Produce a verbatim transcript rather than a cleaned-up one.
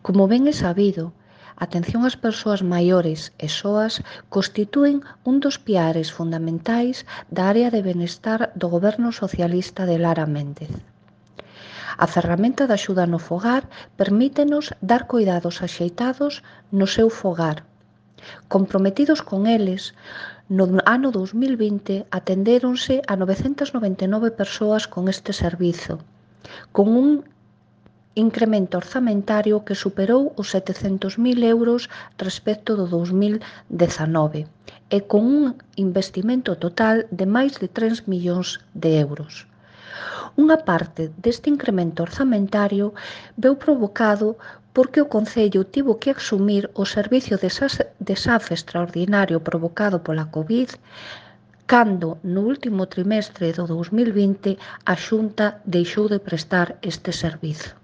Como ben é sabido, a atención ás persoas maiores e soas constitúen un dos piares fundamentais da área de benestar do Goberno socialista de Lara Méndez. A ferramenta da axuda no fogar permítenos dar coidados axeitados no seu fogar. Comprometidos con eles, no ano dous mil vinte atendéronse a novecentas noventa e nove persoas con este servizo, con un incremento orzamentario que superou os setecentos mil euros respecto do dous mil dezanove e con un investimento total de máis de tres millóns de euros. Unha parte deste incremento orzamentario veu provocado porque o Concello tivo que asumir o servizo de desafe extraordinario provocado pola Covid cando no último trimestre do dous mil vinte a Xunta deixou de prestar este servizo.